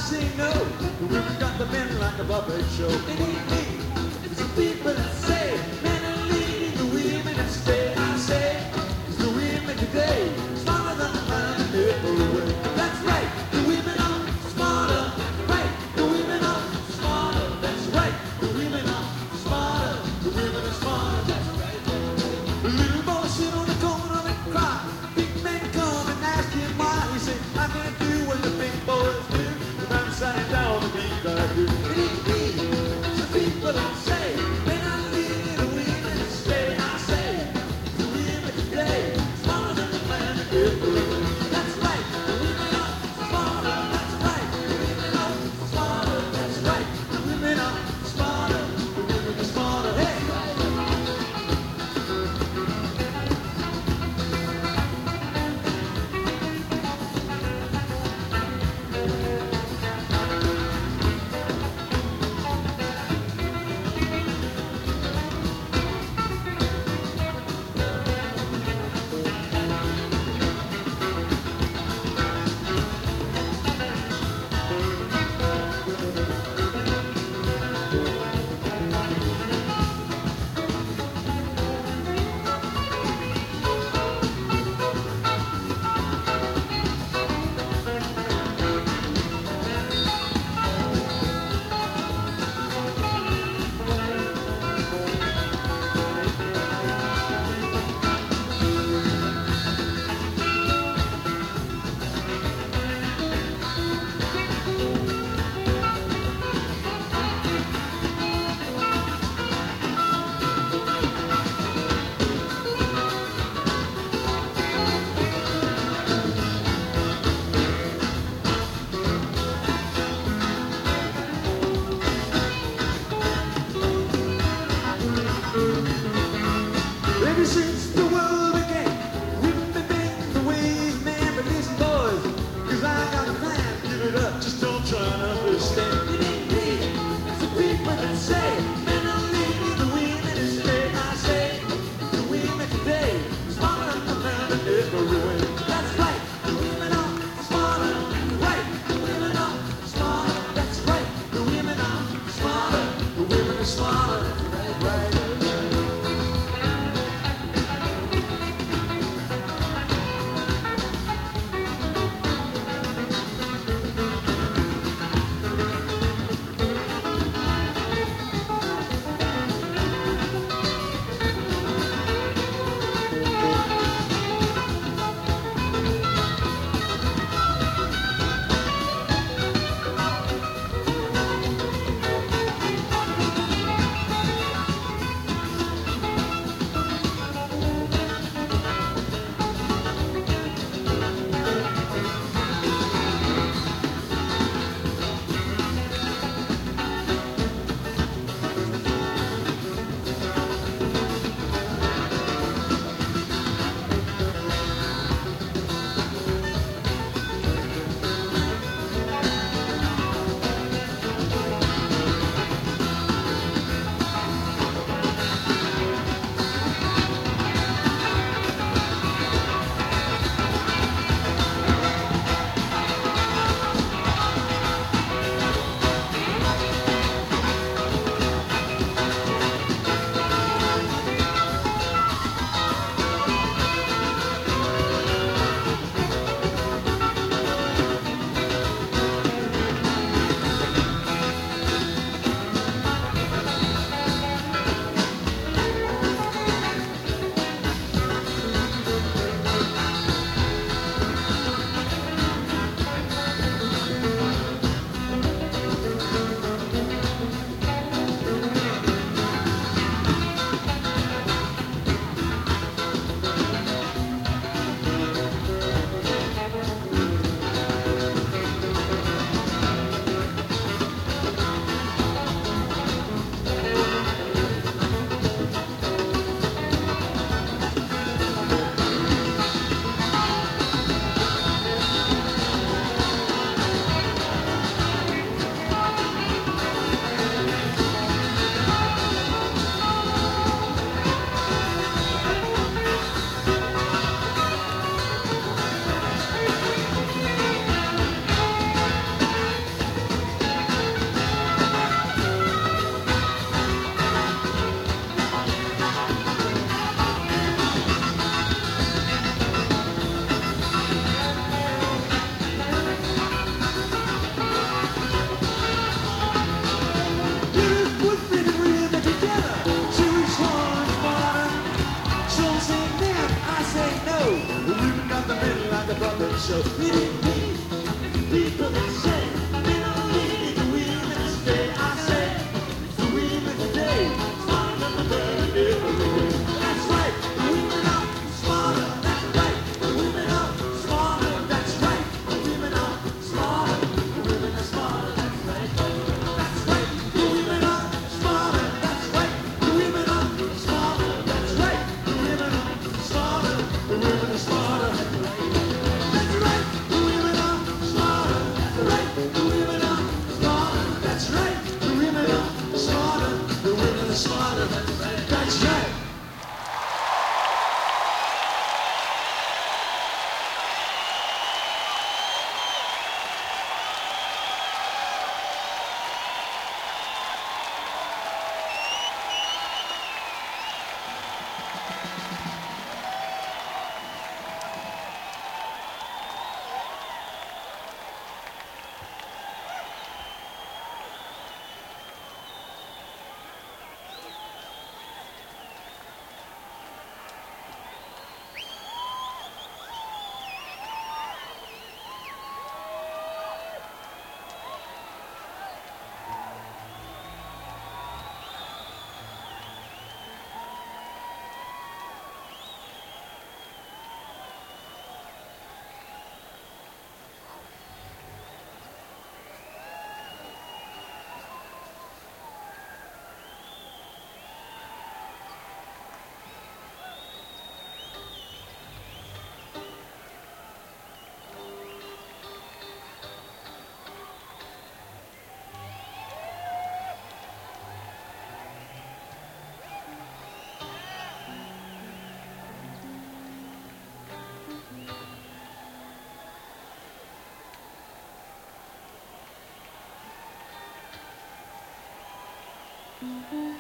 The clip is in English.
say no. The women got the men like a puppet show. It ain't me. It's the people that say men are leading the women instead. I say it's the women today smarter than the man every way. That's right. The women are smarter. Right. The women are smarter. That's right. The women are smarter. The women are smarter. That's right. The little boy sit on the corner and cry. Big men come and ask him why. He say, I can't do what the big boys do. But I'm sitting down to be like you. It ain't me. It's the people that say men are leading The women got the men like a puppet show. People that say men are leading the women today. I say the women today smarter than the men every day. That's right, the women are smarter. That's right, the women are smarter. That's right, the women are smarter. The women are smarter. That's right. That's right, the women are smarter. That's right, the women are smarter. That's right, the women are smarter. The women are smarter. That's right, the women are smarter. That's right, the women are smarter. That's right, the women are smarter. The women are smarter. That's right. That's right. Mm-hmm.